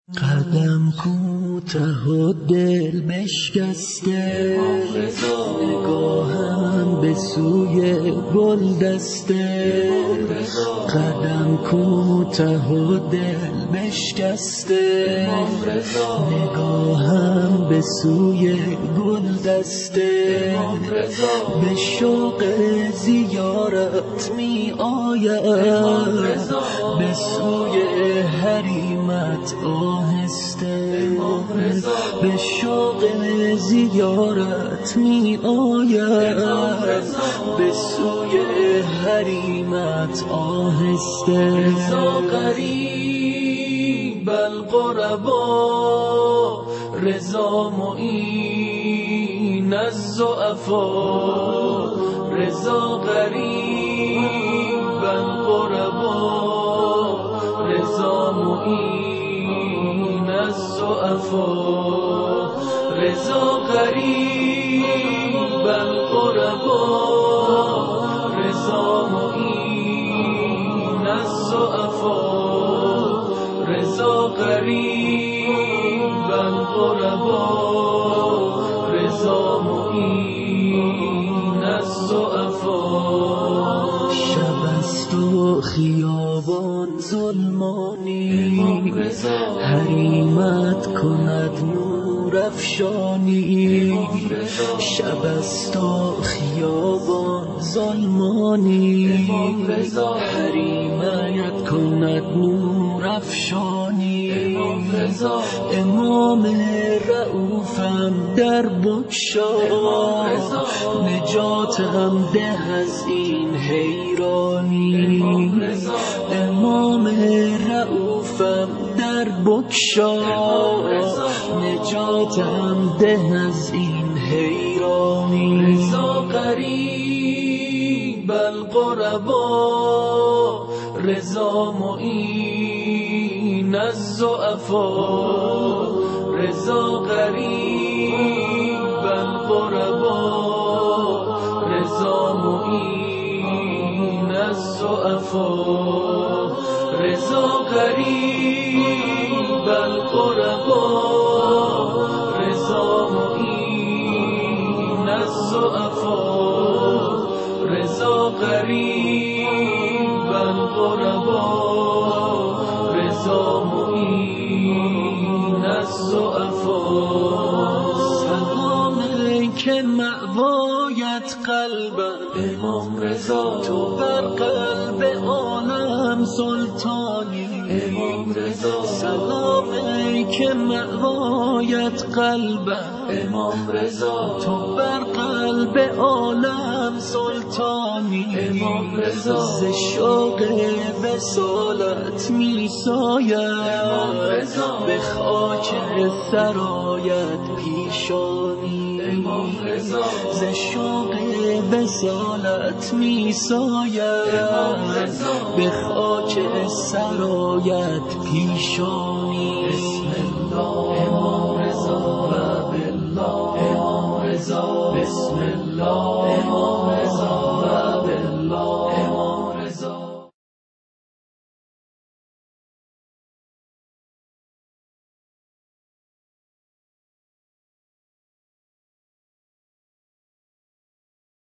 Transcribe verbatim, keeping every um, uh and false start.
قدم کوته و دل بشکسته، نگاهم به سوی گل دسته. قدم کوته و دل بشکسته، نگاهم به سوی گل دسته. به شوق زیارت می آید، به سوی حریمت آهسته. به شوق زیارت می آید، به سوی حریمت آهسته. رضا قریب القربا، رضا معین الضعفا. رضا قریب القربا، رضا معین الضعفا. رضا قریب القربا، رضا معین الضعفا. رضا قریب القربا، رضا معین الضعفا. شب است و خیابان ظلمانی، حریمت کند نور افشانی. شب است و خیابان ظلمانی، حریمت کند نور افشانی. امام رؤوفم در بگشا، نجاتم ده از این حیرانی. امام رؤوفم در بگشا، نجاتم ده از این حیرانی. رضا قریب القربا، رضا معین الضعفا. رضا قریب القربا، رضا معین الضعفا. رضا قریب القربا، رضا معین الضعفا. رضا قریب القربا، رضا معین الضعفا. سلام که مأوایت قلبم امام رضا، تو بر قلب عالم سلطانی. امام رضا، سلام که مأوایت قلبم امام رضا، تو بر قلب عالم سلطانی. امام رضا، ز شوق وصالت می ساید، به خاک سرایت پیشانی. امام رضا، ز شوق وصالت می ساید، به خاک سرایت پیشانی. بسم الله امام رضا و بالله امام رضا. بسم الله امام رضا